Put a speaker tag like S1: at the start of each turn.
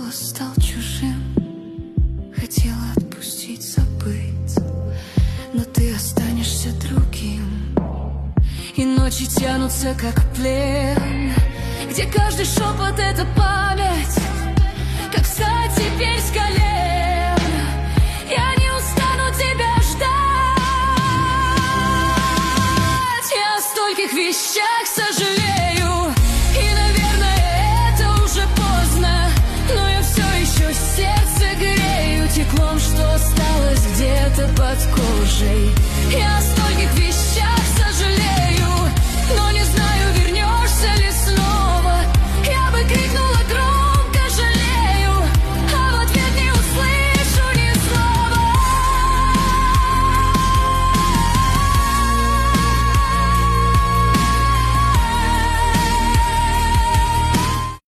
S1: голос стал чужим. Хотела отпустить, забыть, но ты останешься другим. И ночи тянутся, как плен, где каждый шепот — это память. Как встать теперь с колен? Я не устану тебя ждать. Я о стольких вещах сожалею, и, наверное, это уже поздно, но я все еще сердце грею теплом, что осталось где-то под кожей. Я